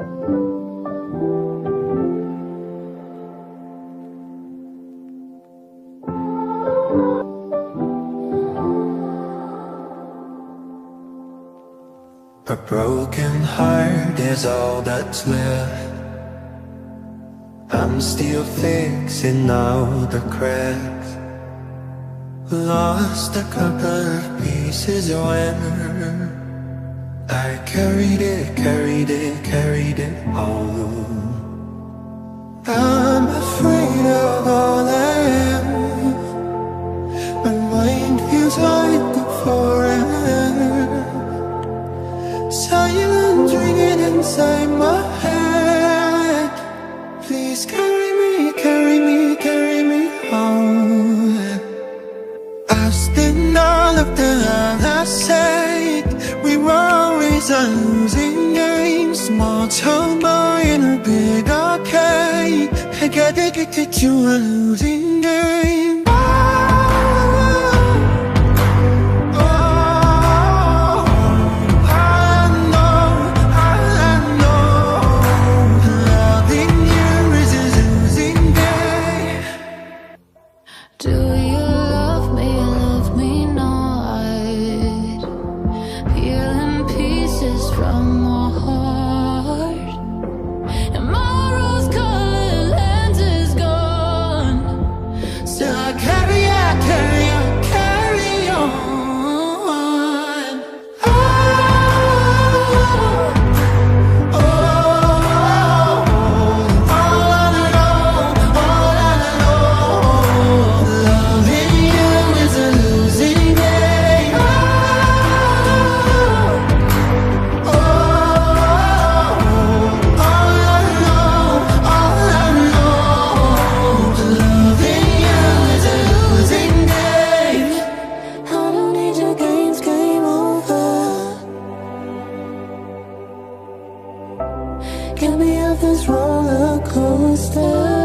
A broken heart is all that's left. I'm still fixing all the cracks. Lost a couple of pieces when I carried it home. I'm afraid of all I am. My mind feels like a forest. Silent ringing inside my head. Please carry me home. Lost in all of the love I said. We were always a losing game. Small town boy in a big arcade. I got addicted to a losing game. Get me off this roller coaster.